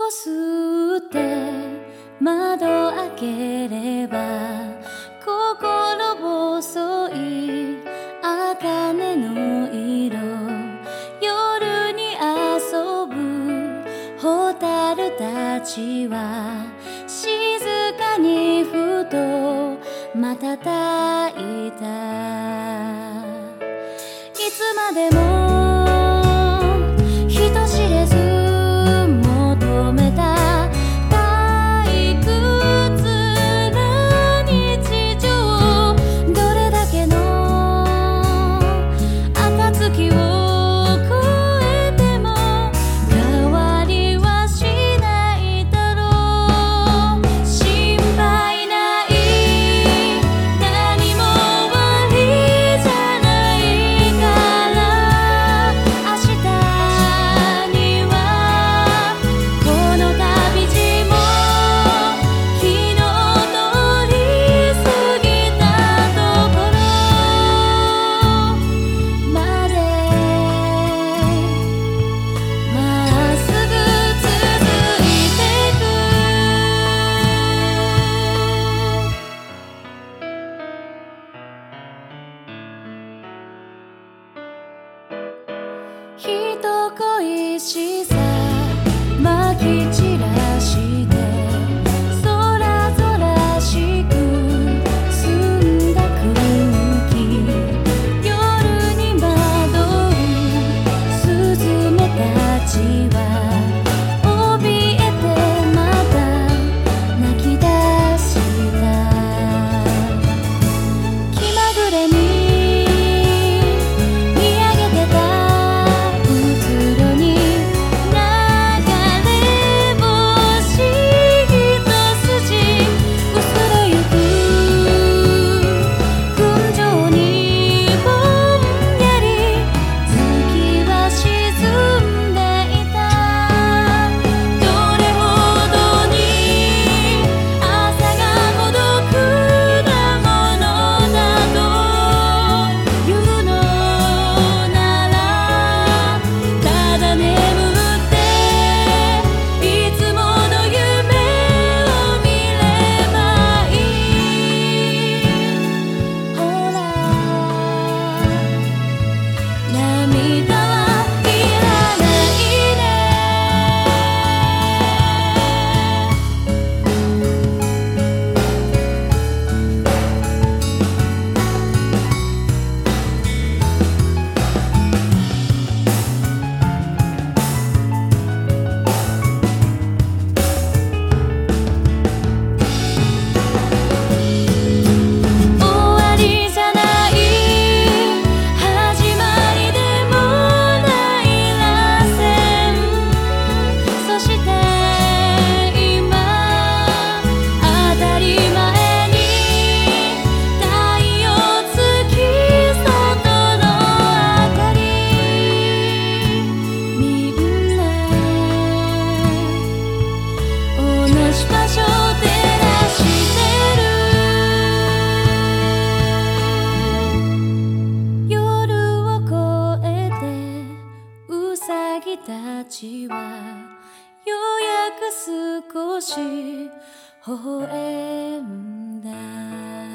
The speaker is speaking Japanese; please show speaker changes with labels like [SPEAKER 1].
[SPEAKER 1] を吸って窓開ければ心細い茜の色、夜に遊ぶ蛍たちは静かにふと瞬いた。いつまでも人知れず求めた退屈な日常、どれだけの暁を越えても変わりはしないだろう。心配ない、何も終わりじゃないから明日にはこの旅路も昨日通り過ぎたところまでまっすぐ続いてく。人恋しさまき散らして空々しく澄んだ空気、夜に惑うスズメたちは怯えてまた泣き出した。気まぐれに見上げてたうつろに流れ星一筋、薄れゆく群青にぼんやり月は沈んでいた。どれほどに朝が孤独なものだというのなら、ただ眠っていつもの夢を見ればいい。ほら涙はいらない終わりじゃない、始まりでもない螺旋。そして今当たり前に太陽月外の明かり、みんな同じ場所照らしてる。夜を越えてウサギたちはようやく少し微笑んだ。